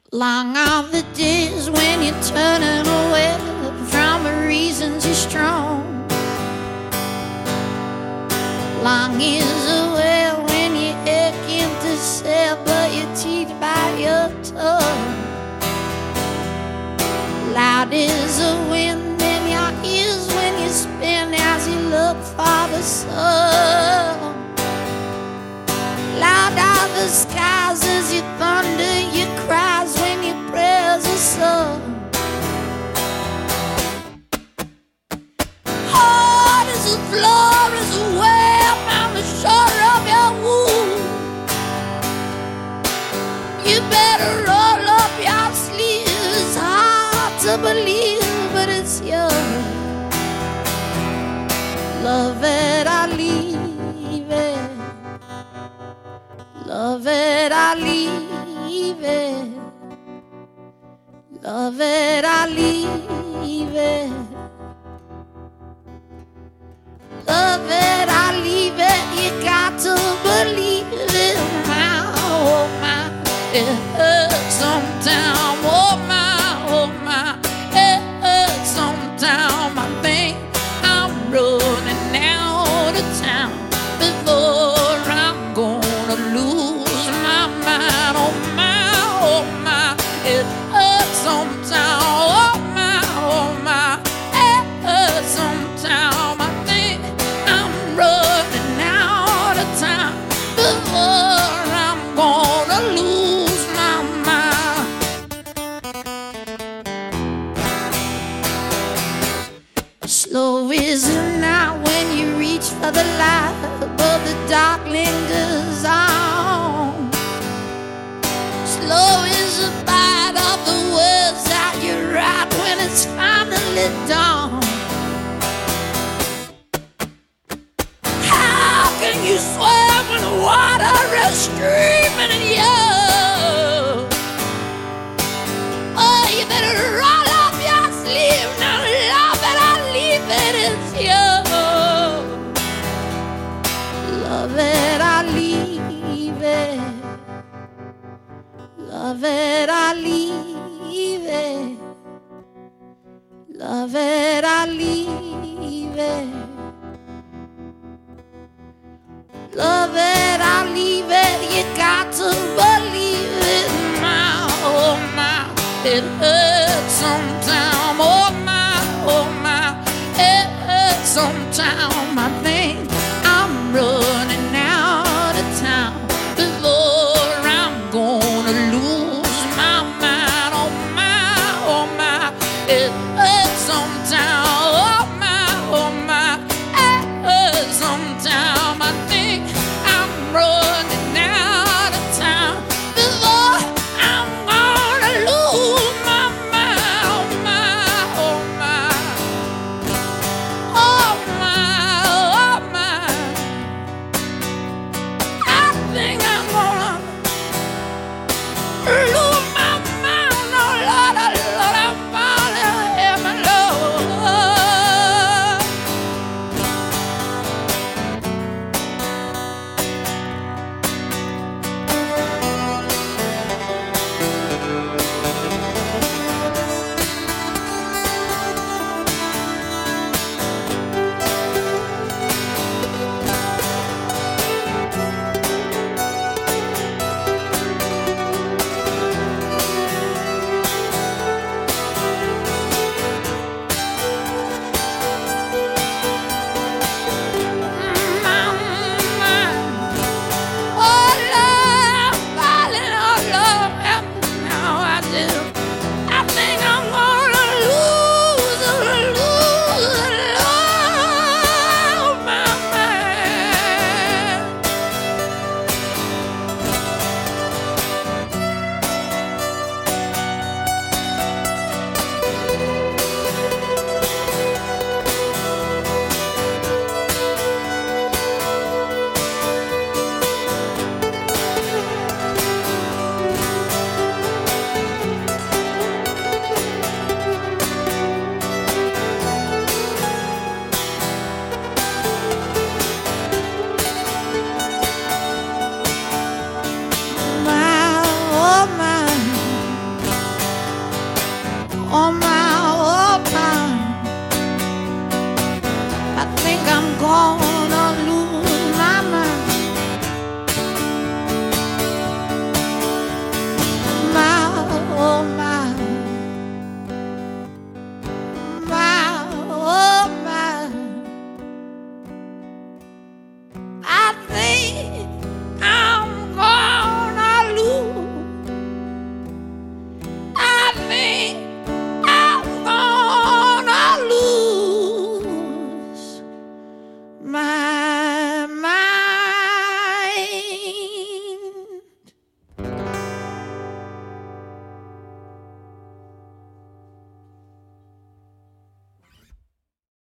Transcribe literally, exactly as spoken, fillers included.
Long are the days when you're turning away from the reasons you're strong. Long is the way when you're aching to say, but your teeth bite your tongue. Loud is the wind in your ears when you spin as you look for the sun. Loud are the skies as you thunder your cries when your prayers are sung. Hard as the floor is a web on the shore of your wound. You better roll up your sleeves. Hard to believe, but it's yours. Love it, I leave it. Love it, I leave it. Love it, I leave it. Love it, I leave it. You got to believe it. My, oh my, it hurts sometimes. Oh my, oh my, it hurts sometimes. I think I'm running out of town before I'm gonna lose my mind. Oh my, oh my, it hurts sometimes. Oh my, oh my, it hurts sometimes. I think I'm running out of time before I'm gonna lose my mind. Slow is the night when you reach for the light, but the dark lingers on. Slow is the bite of the words that you write when it's finally dawn. How can you swim when the water is streaming in you? Oh, you better roll up your sleeve. Now love it, I leave it, it's you. Love it, I leave it. Love it, I leave it. Love it, I leave it. Love it, I leave it. You got to believe it. My, oh my, it hurts sometimes. Oh my, oh my, it hurts sometimes.